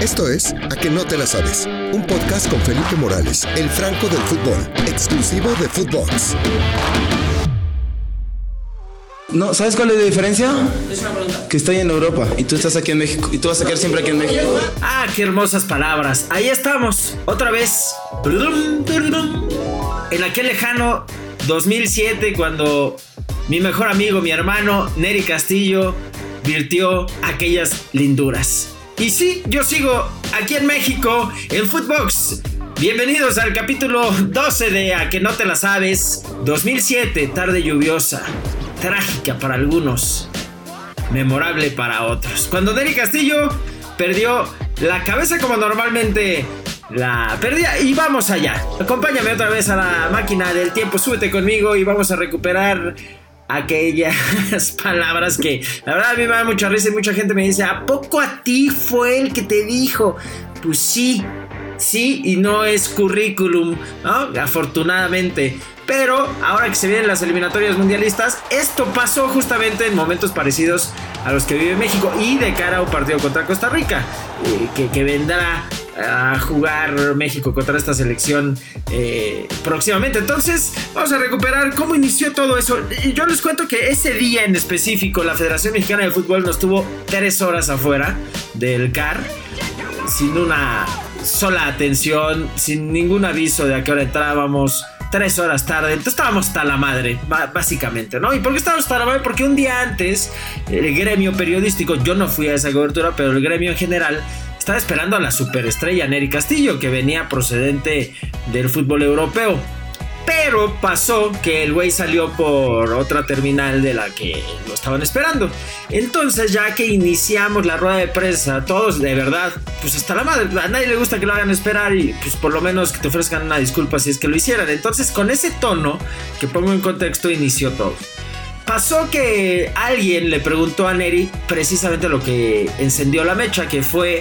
Esto es A Que No Te La Sabes, un podcast con Felipe Morales, el Franco del fútbol, exclusivo de Footbox. No, ¿sabes cuál es la diferencia? Es una pregunta. Que estoy en Europa y tú estás aquí en México y tú vas a quedar siempre aquí en México. Ah, qué hermosas palabras. Ahí estamos, otra vez. En aquel lejano 2007, cuando mi mejor amigo, mi hermano Neri Castillo virtió aquellas linduras. Y sí, yo sigo aquí en México, en Footbox. Bienvenidos al capítulo 12 de A Que No Te La Sabes. 2007, tarde lluviosa, trágica para algunos, memorable para otros. Cuando Neri Castillo perdió la cabeza como normalmente la perdía. Y vamos allá. Acompáñame otra vez a la máquina del tiempo. Súbete conmigo y vamos a recuperar aquellas palabras que la verdad a mí me da mucha risa y mucha gente me dice: ¿a poco a ti fue el que te dijo? Pues sí, y no es currículum, ¿no? Afortunadamente. Pero ahora que se vienen las eliminatorias mundialistas, esto pasó justamente en momentos parecidos a los que vive México y de cara a un partido contra Costa Rica, que vendrá a jugar México contra esta selección próximamente. Entonces vamos a recuperar cómo inició todo eso. Yo les cuento que ese día en específico la Federación Mexicana de Fútbol nos tuvo 3 horas afuera del CAR, sin una sola atención, sin ningún aviso de a qué hora entrábamos. 3 horas tarde, entonces estábamos hasta la madre, básicamente, ¿no? ¿Y por qué estábamos hasta la madre? Porque un día antes el gremio periodístico, yo no fui a esa cobertura, pero el gremio en general estaba esperando a la superestrella Neri Castillo, que venía procedente del fútbol europeo. Pero pasó que el güey salió por otra terminal de la que lo estaban esperando. Entonces, ya que iniciamos la rueda de prensa, todos de verdad, pues hasta la madre, a nadie le gusta que lo hagan esperar y pues por lo menos que te ofrezcan una disculpa si es que lo hicieran. Entonces, con ese tono que pongo en contexto, inició todo. Pasó que alguien le preguntó a Neri precisamente lo que encendió la mecha, que fue: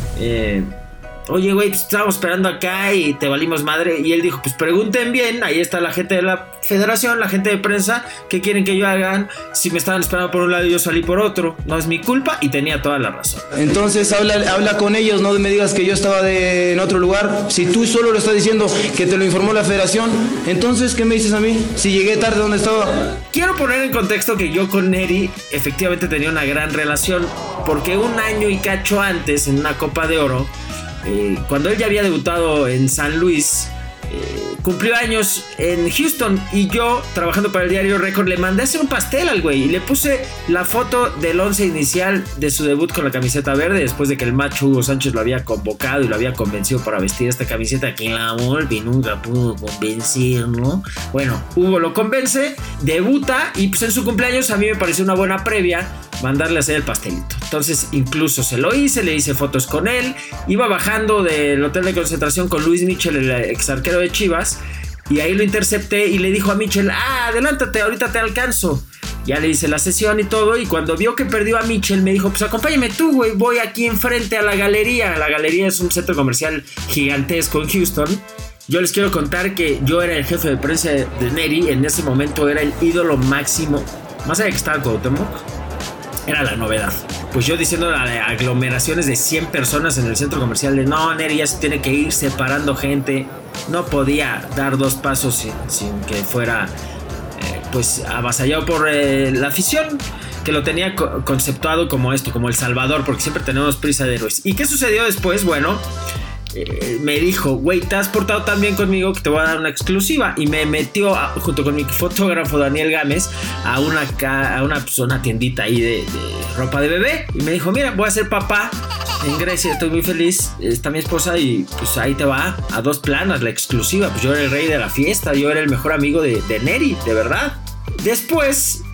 oye, güey, pues estábamos esperando acá y te valimos madre. Y él dijo: pues pregunten bien, ahí está la gente de la federación, la gente de prensa, ¿qué quieren que yo hagan? Si me estaban esperando por un lado y yo salí por otro, no es mi culpa. Y tenía toda la razón. Entonces habla con ellos, no me digas que yo estaba en otro lugar. Si tú solo lo estás diciendo que te lo informó la federación, entonces ¿qué me dices a mí? Si llegué tarde, ¿dónde estaba? Quiero poner en contexto que yo con Neri efectivamente tenía una gran relación, porque un año y cacho antes, en una Copa de Oro, cuando él ya había debutado en San Luis, cumplió años en Houston, y yo, trabajando para el diario Record, le mandé a hacer un pastel al güey y le puse la foto del 11 inicial de su debut con la camiseta verde, después de que el macho Hugo Sánchez lo había convocado y lo había convencido para vestir esta camiseta que la Volpi nunca pudo convencer, ¿no? Bueno, Hugo lo convence, debuta, y pues en su cumpleaños a mí me pareció una buena previa mandarle a hacer el pastelito. Entonces incluso se lo hice, le hice fotos con él. Iba bajando del hotel de concentración con Luis Michel, el ex arquero de Chivas, y ahí lo intercepté y le dijo a Michel: adelántate, ahorita te alcanzo. Ya le hice la sesión y todo, y cuando vio que perdió a Michel me dijo: pues acompáñame tú, güey, voy aquí enfrente a la galería. La galería es un centro comercial gigantesco en Houston. Yo les quiero contar que yo era el jefe de prensa de Neri. En ese momento era el ídolo máximo, más allá de que estaba en Cuauhtémoc, era la novedad. Pues yo diciendo a aglomeraciones de 100 personas en el centro comercial de: no, Neri ya se tiene que ir separando gente. No podía dar 2 pasos sin que fuera pues avasallado por la afición, que lo tenía conceptuado como esto, como el Salvador, porque siempre tenemos prisa de héroes. ¿Y qué sucedió después? Bueno, me dijo: güey, te has portado tan bien conmigo que te voy a dar una exclusiva. Y me metió junto con mi fotógrafo Daniel Gámez a una tiendita ahí de ropa de bebé, y me dijo: mira, voy a ser papá en Grecia, estoy muy feliz, está mi esposa, y pues ahí te va, a 2 planas la exclusiva. Pues yo era el rey de la fiesta, yo era el mejor amigo de Neri, de verdad. Después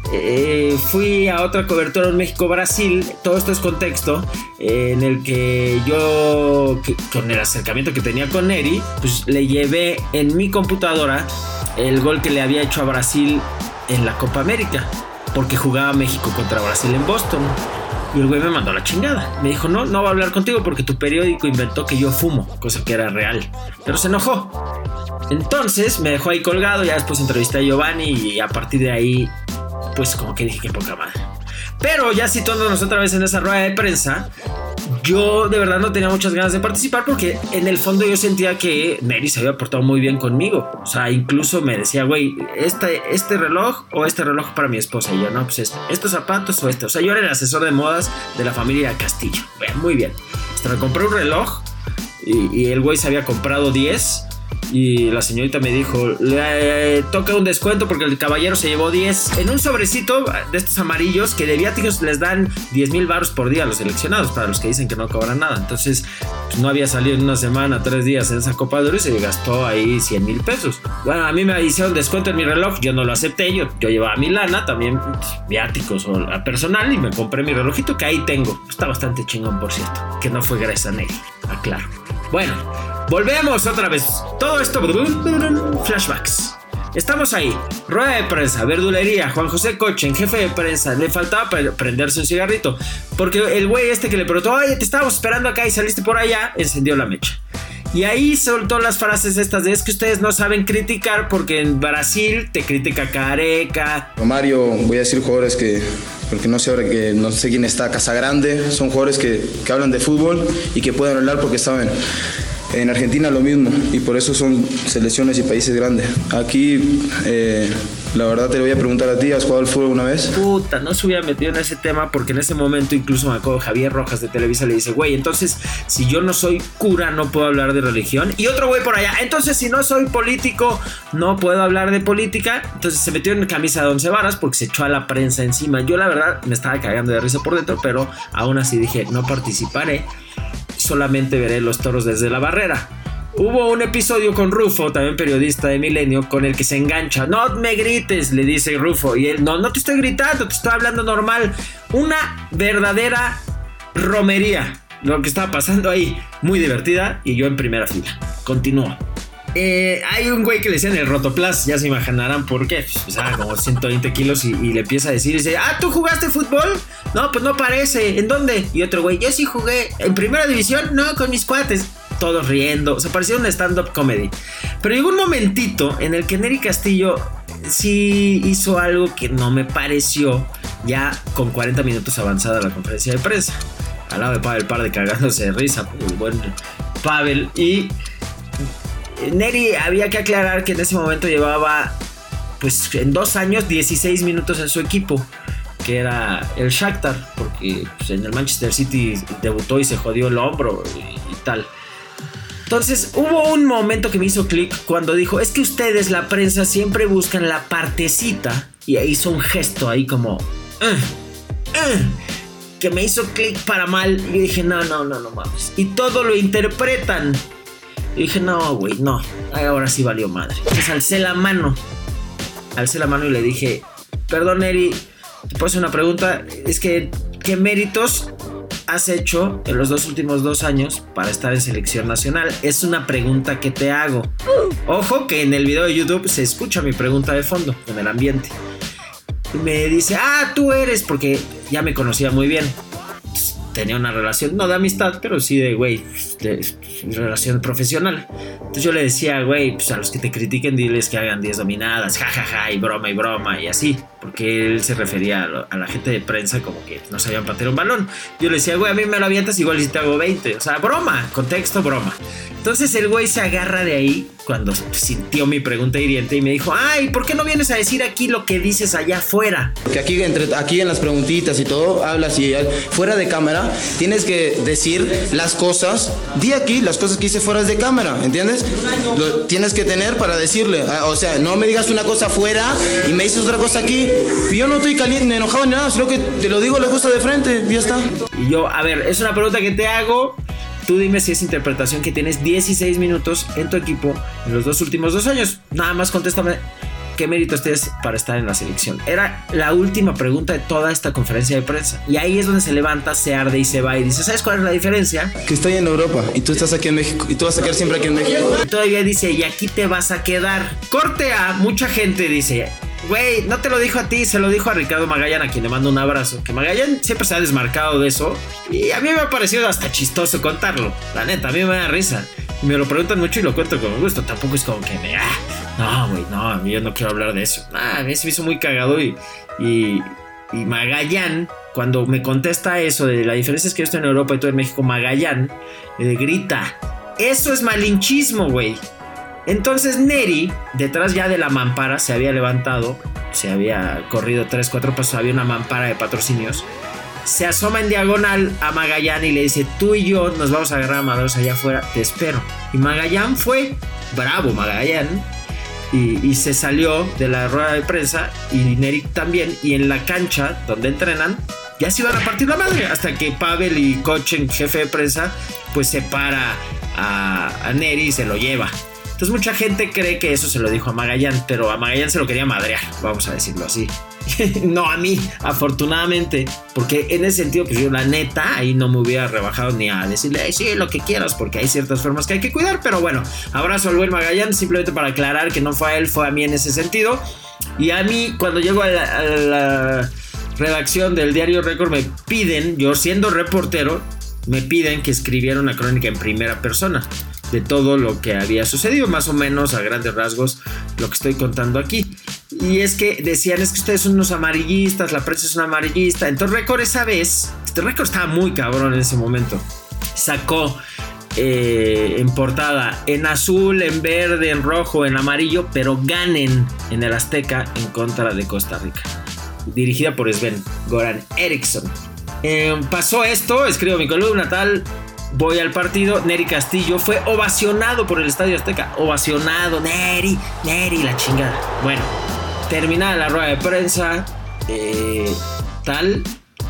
fui a otra cobertura en México-Brasil. Todo esto es contexto en el que yo, con el acercamiento que tenía con Neri, pues le llevé en mi computadora el gol que le había hecho a Brasil en la Copa América, porque jugaba México contra Brasil en Boston. Y el güey me mandó a la chingada. Me dijo: no va a hablar contigo porque tu periódico inventó que yo fumo, cosa que era real. Pero se enojó. Entonces me dejó ahí colgado. Ya después entrevisté a Giovanni y a partir de ahí, pues como que dije: qué poca madre. Pero ya situándonos otra vez en esa rueda de prensa, yo de verdad no tenía muchas ganas de participar porque en el fondo yo sentía que Neri se había portado muy bien conmigo. O sea, incluso me decía, güey, este reloj o este reloj para mi esposa. Y yo, no, pues estos zapatos o este. O sea, yo era el asesor de modas de la familia Castillo. Bueno, muy bien. Hasta me compré un reloj y el güey se había comprado 10. Y la señorita me dijo, le toca un descuento porque el caballero se llevó 10 en un sobrecito de estos amarillos que de viáticos les dan 10,000 baros por día a los seleccionados, para los que dicen que no cobran nada. Entonces pues, no había salido en una semana, 3 días en esa Copa de Oro y se gastó ahí 100,000 pesos. Bueno, a mí me hicieron descuento en mi reloj, yo no lo acepté, yo llevaba mi lana, también viáticos o a personal, y me compré mi relojito que ahí tengo. Está bastante chingón, por cierto, que no fue gracias a Neri, aclaro. Bueno, volvemos otra vez. Todo esto, flashbacks. Estamos ahí, rueda de prensa, verdulería, Juan José Cochen, jefe de prensa. Le faltaba prenderse un cigarrito, porque el güey este que le preguntó, oye, te estábamos esperando acá y saliste por allá, encendió la mecha. Y ahí soltó las frases estas de, es que ustedes no saben criticar porque en Brasil te critica Careca. Mario, voy a decir jugadores que, porque no sé ahora que no sé quién está, Casagrande, son jugadores que hablan de fútbol y que pueden hablar porque saben. En Argentina lo mismo, y por eso son selecciones y países grandes. Aquí, la verdad te lo voy a preguntar a ti, ¿has jugado al fútbol alguna vez? Puta, no se hubiera metido en ese tema porque en ese momento incluso me acuerdo Javier Rojas de Televisa le dice, güey, entonces si yo no soy cura no puedo hablar de religión. Y otro güey por allá, entonces si no soy político no puedo hablar de política. Entonces se metió en camisa de 11 varas porque se echó a la prensa encima. Yo la verdad me estaba cagando de risa por dentro, pero aún así dije, no participaré. Solamente veré los toros desde la barrera. Hubo un episodio con Rufo, también periodista de Milenio, con el que se engancha. No me grites, le dice Rufo. Y él, no te estoy gritando, te estoy hablando normal. Una verdadera romería lo que estaba pasando ahí. Muy divertida y yo en primera fila. Continúo. Hay un güey que le decían el Rotoplas, ya se imaginarán por qué. Pues pesaba como 120 kilos y le empieza a decir, dice, ¿tú jugaste fútbol? No, pues no parece. ¿En dónde? Y otro güey, yo sí jugué. ¿En primera división? No, con mis cuates. Todos riendo, o sea, parecía un stand-up comedy. Pero llegó un momentito en el que Neri Castillo sí hizo algo que no me pareció, ya con 40 minutos avanzada la conferencia de prensa. Al lado de Pavel Parde cagándose de risa, el buen Pavel. Y Neri había que aclarar que en ese momento llevaba, pues en 2 años, 16 minutos en su equipo, que era el Shakhtar, porque pues, en el Manchester City debutó y se jodió el hombro y tal. Entonces hubo un momento que me hizo clic cuando dijo, es que ustedes, la prensa, siempre buscan la partecita, y hizo un gesto ahí como que me hizo clic para mal. Y dije, no mames, y todo lo interpretan. Y dije, no, güey, no, ahora sí valió madre. Entonces alcé la mano y le dije, perdón, Neri, ¿te puedo hacer una pregunta? Es que, ¿qué méritos has hecho en los últimos 2 años para estar en selección nacional? Es una pregunta que te hago. Ojo que en el video de YouTube se escucha mi pregunta de fondo, con el ambiente. Y me dice, tú eres, porque ya me conocía muy bien. Tenía una relación, no de amistad, pero sí de, güey, de relación profesional. Entonces yo le decía, güey, pues a los que te critiquen diles que hagan 10 dominadas, jajaja, y broma, y así. Porque él se refería a la gente de prensa como que no sabían patear un balón. Yo le decía, güey, a mí me lo avientas igual si te hago 20. O sea, broma, contexto, broma. Entonces el güey se agarra de ahí cuando sintió mi pregunta hiriente y me dijo, ¿por qué no vienes a decir aquí lo que dices allá afuera? Porque aquí en las preguntitas y todo, hablas y fuera de cámara tienes que decir las cosas. Di aquí las cosas que hice fuera de cámara, ¿entiendes? Lo tienes que tener para decirle. O sea, no me digas una cosa afuera y me dices otra cosa aquí. Yo no estoy caliente, enojado ni nada, sino que te lo digo las cosas de frente, ya está. Y yo, a ver, es una pregunta que te hago. Tú dime si es interpretación que tienes 16 minutos en tu equipo en los últimos 2 años. Nada más contéstame qué méritos tienes para estar en la selección. Era la última pregunta de toda esta conferencia de prensa. Y ahí es donde se levanta, se arde y se va y dice, ¿sabes cuál es la diferencia? Que estoy en Europa y tú estás aquí en México y tú vas a quedar siempre aquí en México. Y todavía dice, y aquí te vas a quedar. Corte a mucha gente dice, güey, no te lo dijo a ti, se lo dijo a Ricardo Magallán, a quien le mando un abrazo. Que Magallán siempre se ha desmarcado de eso. Y a mí me ha parecido hasta chistoso contarlo. La neta, a mí me da risa. Me lo preguntan mucho y lo cuento con gusto. Tampoco es como que me... no, güey, no, yo no quiero hablar de eso. A mí se me hizo muy cagado y Magallán, cuando me contesta eso de la diferencia es que yo estoy en Europa y tú en México, Magallán grita, eso es malinchismo, güey. Entonces Neri, detrás ya de la mampara, se había levantado, se había corrido 3-4 pasos, había una mampara de patrocinios, se asoma en diagonal a Magallán y le dice, tú y yo nos vamos a agarrar a madrazos allá afuera, te espero. Y Magallán fue, bravo Magallán, y se salió de la rueda de prensa, y Neri también, y en la cancha donde entrenan, ya se iban a partir la madre, hasta que Pavel y Kochen, jefe de prensa, pues se para a Neri y se lo lleva. Entonces mucha gente cree que eso se lo dijo a Magallán, pero a Magallán se lo quería madrear, vamos a decirlo así. No a mí, afortunadamente, porque en ese sentido, pues yo la neta, ahí no me hubiera rebajado ni a decirle, sí, lo que quieras, porque hay ciertas formas que hay que cuidar, pero bueno, abrazo al buen Magallán, simplemente para aclarar que no fue a él, fue a mí en ese sentido. Y a mí, cuando llego a la redacción del diario Récord, me piden, yo siendo reportero, me piden que escribiera una crónica en primera persona de todo lo que había sucedido, más o menos a grandes rasgos lo que estoy contando aquí. Y es que decían, es que ustedes son unos amarillistas, la prensa es una amarillista. Entonces Récord esa vez, Récord estaba muy cabrón en ese momento, sacó en portada, en azul, en verde, en rojo, en amarillo, pero ganen en el Azteca en contra de Costa Rica, dirigida por Sven-Goran Eriksson. Pasó esto, escribo mi columna tal, voy al partido, Neri Castillo fue ovacionado por el Estadio Azteca, ovacionado, Neri, la chingada. Bueno, terminada la rueda de prensa, tal,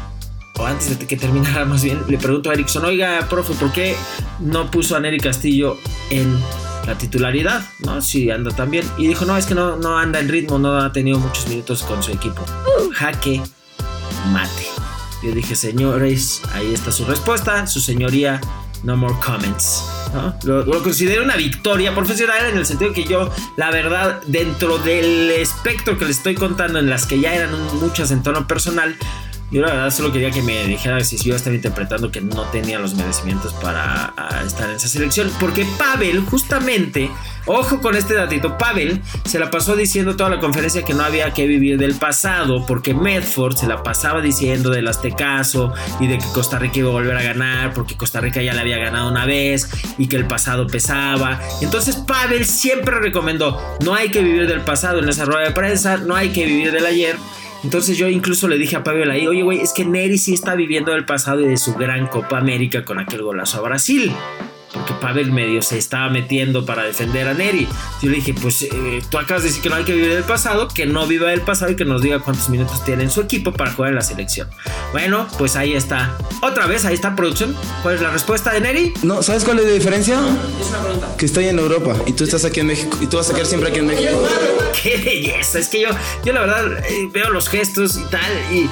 o antes de que terminara más bien, le pregunto a Eriksson, oiga, profe, ¿por qué no puso a Neri Castillo en la titularidad? ¿No? Si anda tan bien. Y dijo, no, es que no anda en ritmo, no ha tenido muchos minutos con su equipo. Jaque mate. Yo dije, señores, ahí está su respuesta, su señoría, no more comments, ¿no? Lo considero una victoria profesional en el sentido que yo, la verdad, dentro del espectro que les estoy contando, en las que ya eran muchas en tono personal, yo la verdad solo quería que me dijera si yo estaba interpretando que no tenía los merecimientos para estar en esa selección, porque Pavel, justamente, ojo con este datito, Pavel se la pasó diciendo toda la conferencia que no había que vivir del pasado, porque Medford se la pasaba diciendo del aztecaso y de que Costa Rica iba a volver a ganar, porque Costa Rica ya le había ganado una vez y que el pasado pesaba. Entonces Pavel siempre recomendó, no hay que vivir del pasado en esa rueda de prensa, no hay que vivir del ayer. Entonces yo incluso le dije a Pavel ahí, oye güey, es que Neri sí está viviendo del pasado y de su gran Copa América con aquel golazo a Brasil, porque Pavel medio se estaba metiendo para defender a Neri. Yo le dije, pues tú acabas de decir que no hay que vivir del pasado, que no viva del pasado y que nos diga cuántos minutos tiene en su equipo para jugar en la selección. Bueno, pues ahí está, otra vez, ahí está producción. ¿Cuál es la respuesta de Neri? No, ¿sabes cuál es la diferencia? Es una pregunta. Que estoy en Europa y tú estás aquí en México y tú vas a quedar siempre aquí en México. ¡Qué belleza! Es que yo la verdad veo los gestos y tal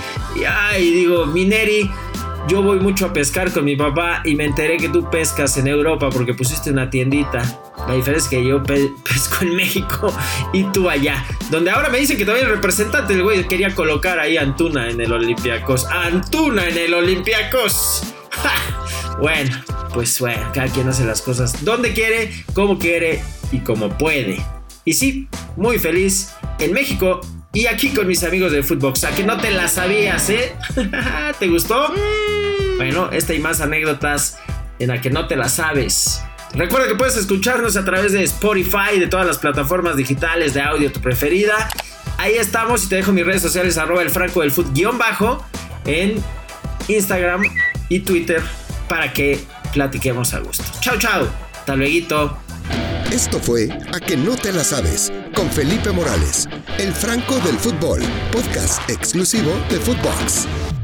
y digo, mi Neri, yo voy mucho a pescar con mi papá y me enteré que tú pescas en Europa porque pusiste una tiendita. La diferencia es que yo pesco en México y tú allá, donde ahora me dicen que todavía el representante del güey quería colocar ahí a Antuna en el Olympiacos. ¡Antuna en el Olympiacos! ¡Ja! Bueno, pues bueno, cada quien hace las cosas donde quiere y como puede. Y sí, muy feliz en México y aquí con mis amigos de Footbox. ¿A que no te la sabías, eh? ¿Te gustó? Bueno, esta y más anécdotas en la que no te la sabes. Recuerda que puedes escucharnos a través de Spotify, de todas las plataformas digitales de audio, tu preferida. Ahí estamos y te dejo mis redes sociales, @elfrancodelfut_ en Instagram y Twitter para que platiquemos a gusto. Chao, chao. Hasta luego. Esto fue A que no te la sabes, con Felipe Morales, el Franco del Fútbol, podcast exclusivo de Footbox.